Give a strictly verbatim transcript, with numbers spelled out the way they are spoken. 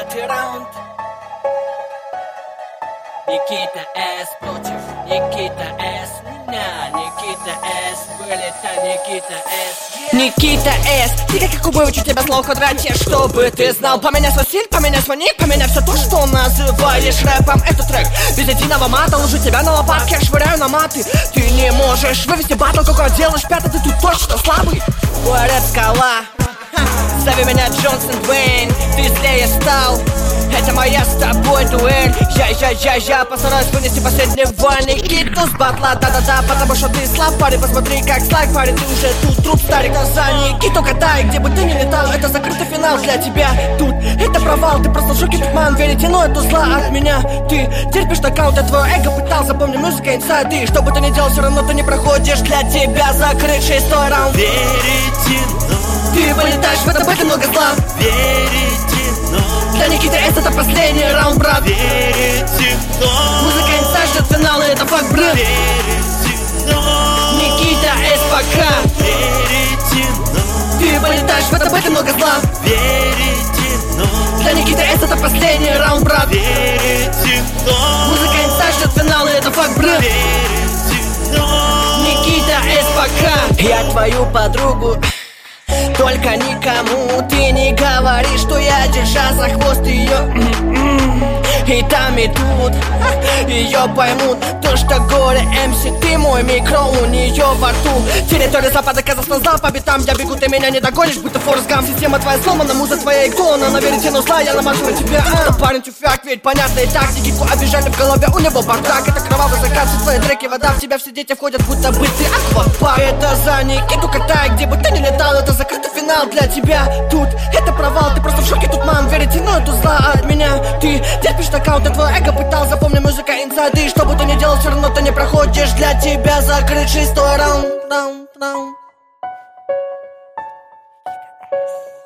Пятый раунд. Никита С против Никита С. Меня Никита С. Вылетай, Никита С. Никита С, ты как я выучу тебя слов в квадрате, чтобы ты знал. Поменяй свой стиль, поменяй свой ник, поменяй все то, что называешь рэпом. Это трек без единого мата, ложу тебя на лопатки, швыряю на маты. Ты не можешь вывести батл, какой делаешь пятый, ты тут точно слабый. Говорят, скала, зови меня Джонсон Дуэйн, ты злее стал. Это моя с тобой дуэль. Я-я-я-я постараюсь вынести последнего Никиту с батла, да-да-да, потому что ты слаб, парень. Посмотри, как слайд, парень, ты уже тут труп, старик. За Никиту катай, где бы ты ни летал, это закрытый финал для тебя. Тут это провал, ты просто в шоке, тут ман, верите, но это зла от меня. Ты терпишь аккаунт, это твой эго пытал, запомни, музыка инсайды. Что бы ты ни делал, все равно ты не проходишь. Для тебя закрыт шестой раунд. Верите, но ты вылетаешь в это бэк, много зла. Верите, но для Никиты С это последний раунд, брат. Верите, но музыка инсайд, ждет финала, это факт, брат. Верите, но Никита С пока. Верите, но ты вылетаешь в это бэк, много зла. Верите, но для Никиты С это последний раунд, брат. Верите, но музыка инсайд, ждет финала, это факт, брат. Верите, но Никита С пока. Я твою подругу, только никому ты не говори, что я держа за хвост ее. И там и тут ее поймут, то что горе эм си, ты мой микро у нее во рту. Территория запада, Казахстан зла, по битам я бегу, ты меня не догонишь, будто Форрест Гамп. Система твоя сломана, муза твоя икона, на веретено зла, я намажу на тебя. а? Парень тюфяк, ведь понятные тактики, обижали в голове, у него бардак. Это кровавый закат, все твои треки, вода в тебя, все дети входят, будто бы ты аквапарк. Это за Никиту катай, где бы ты ни летал, это закрытый финал для тебя. Тут это провал, ты просто в шоке, тут ман, верите, но это зла от меня. Ты терпишь аккаунт, это твой эго пытал, запомни, музыка инсайды. Что бы ты ни делал, все равно ты не проходишь. Для тебя закрыт шестой раунд, раунд, раунд.